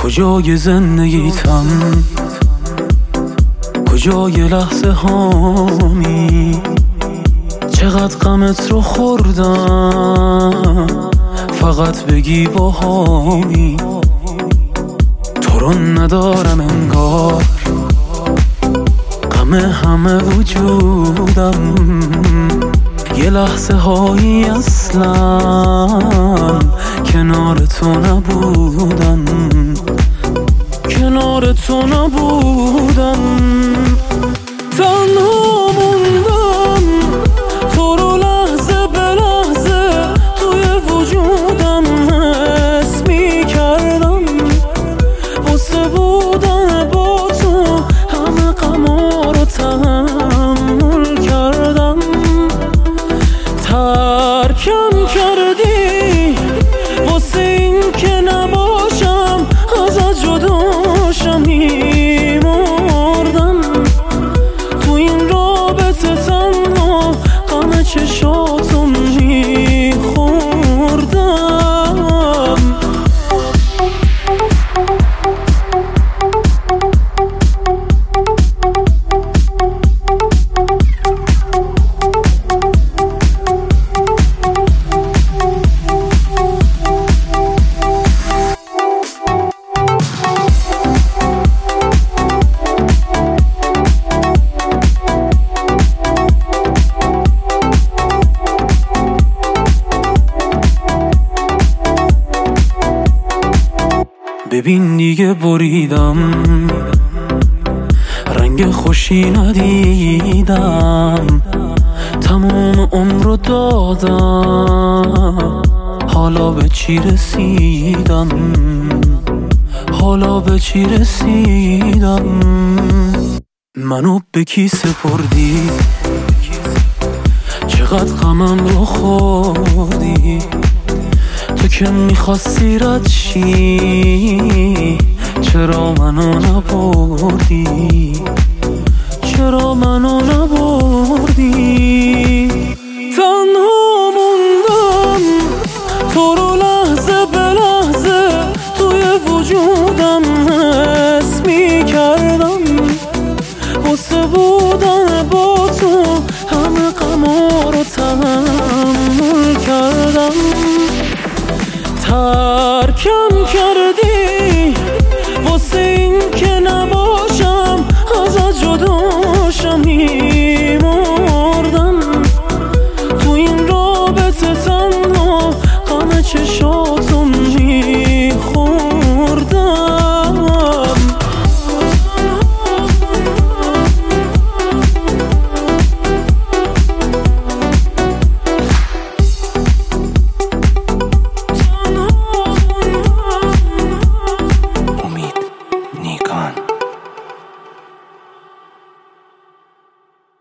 کجای زندگیتم، کجای لحظه هامی، چقدر غمت رو خوردم فقط بگی با هامی. تو رو ندارم انگار، غم همه وجودم، یه لحظه هایی اصلا کنار تو نبودم، کنار تو نبودم. تنها موندم تو رو لحظه به لحظه توی وجودم حس می‌کردم، واسه بودن با تو همه غما رو تحمل کردم. ترکم کردی واسه این که نباشم ازت جداشم، میمردم تو این رابطه تنها غم چشاتو میخوردم. ببین دیگه بریدم، رنگ خوشی ندیدم، تمام عمر رو دادم، حالا به چی رسیدم، حالا به چی رسیدم. منو به کی سپردی، چقدر غمم رو خوردی، تو که میخواستی رد شی چرا منو نبردی، چرا منو نبردی.